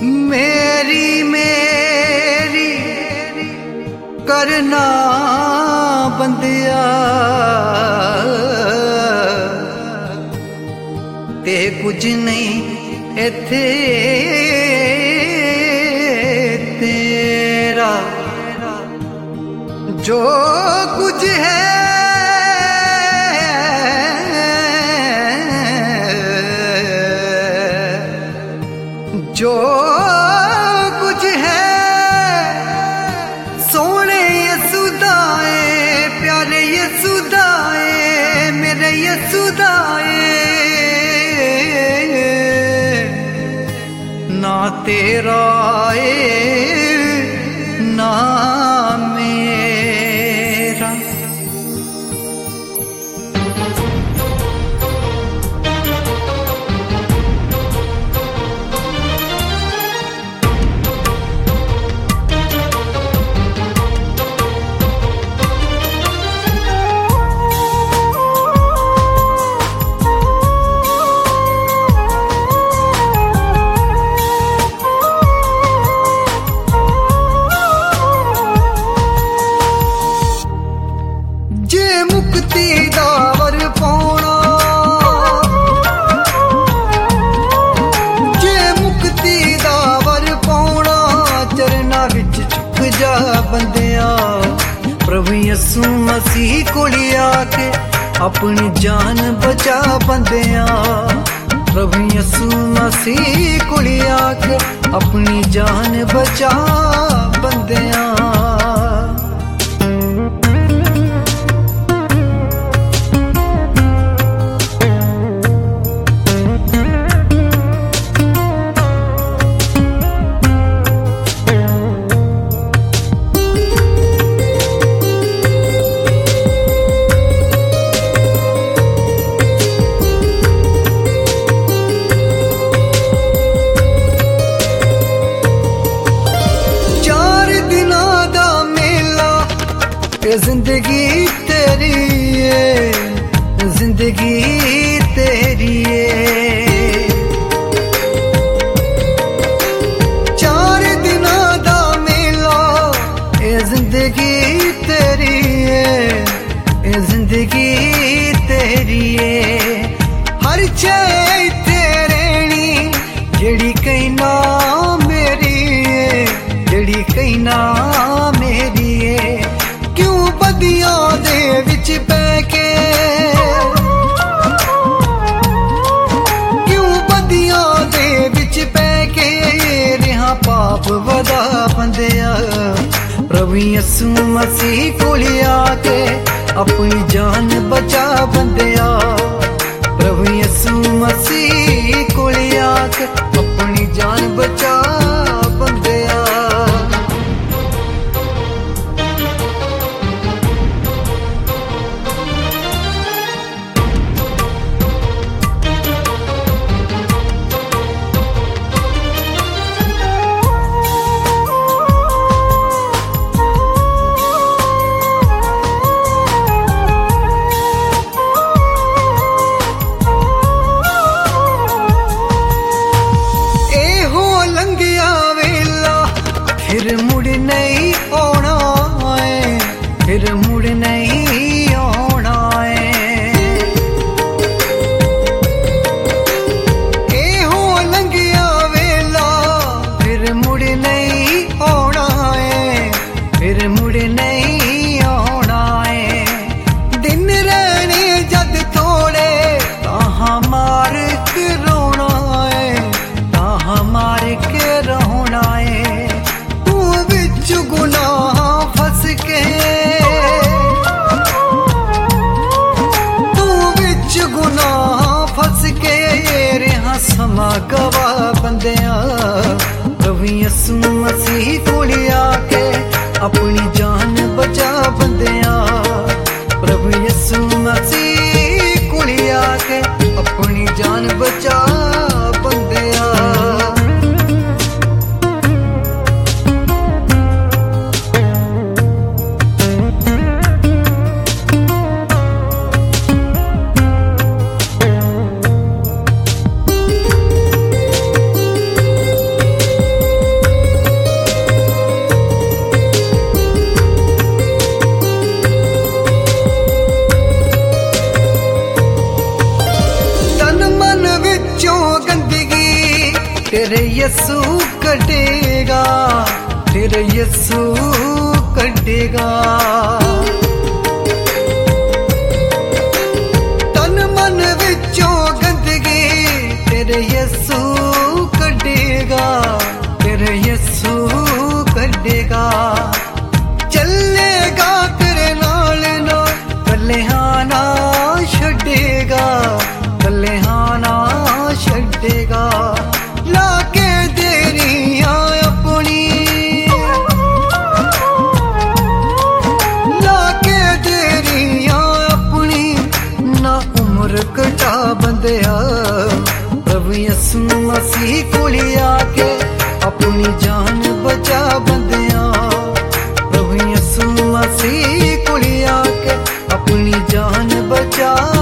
मेरी मेरी करना बंदिया ते कुछ नहीं इत्थे तेरा जो कुछ है जो कुछ है सोने यसुदाए प्यारे यसुदाए मेरे यसुदाए ना तेरा ना मेरा। प्रभु यसू मसीह कोली आके अपनी जान बचा बंदिया। प्रभु यसू मसीह कोली आके अपनी जान बचा बंदिया। जिंदगी तेरी है, जिंदगी तेरी है। 4 दिना दा मेला ए जिंदगी तेरी है, ए जिंदगी तेरी है। हर शय तेरे नी जेड़ी कहना मेरी है, जेड़ी कहना मेरी है। बदियां दे विच बैके क्यों बदियां दे विच बैके रिहा पाप वदा बंदिया। प्रभु यसू मसीह कोली आके अपनी जान बचा बंदिया। प्रभु यसू मसीह कोली आके अपनी जान बचा बंदिया। तेरे यसू कटेगा, तेरे यसू कटेगा। तन मन विचों गंदगी तेरे यसू कटेगा, तेरे यसू कटेगा। चलेगा तेरे नाल ना कलेहाना छड्डेगा, कलेहाना छड्डेगा। लाके तेरियां अपनी, लाके तेरियां अपनी ना उम्र कटा बंदिया। प्रभु यसू मसीह कोल आके अपनी जान बचा बंदिया। प्रभु यसू मसीह कोल आके अपनी जान बचा।